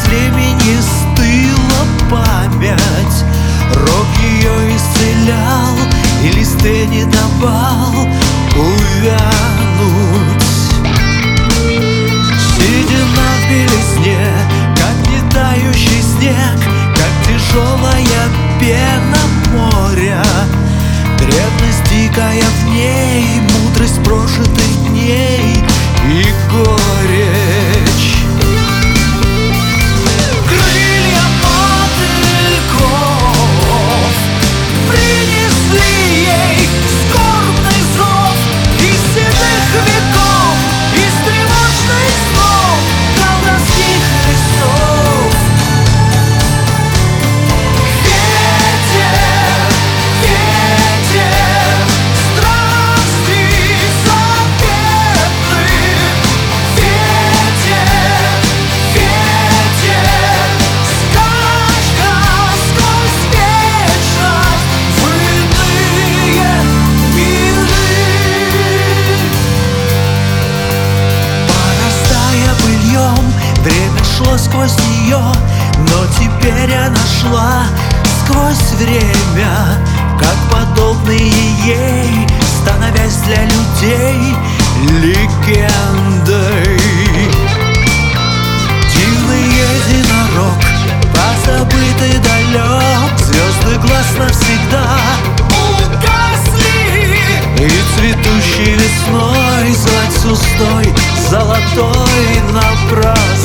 времени стыла память. Рок ее исцелял и листы не давал увянуть. Седина в белизне, как не тающий снег, как тяжелая пена моря. Древность дикая в ней, мудрость прожитых дней и горечь. Крылья мотыльков принесли ей скорбный зов из седых веков, из тревожных снов, колдовских лесов. Ветер, ветер, страсти запеты. Ветер, ветер, скачка сквозь вечность в иные миры. Порастая быльем, время шло сквозь нее, но теперь она шла сквозь время, как подобные ей, становясь для людей легендой. Дивный единорог, позабытый далек, звезды глаз навсегда угасли, и цветущей весной звать с устой золотой напрасно.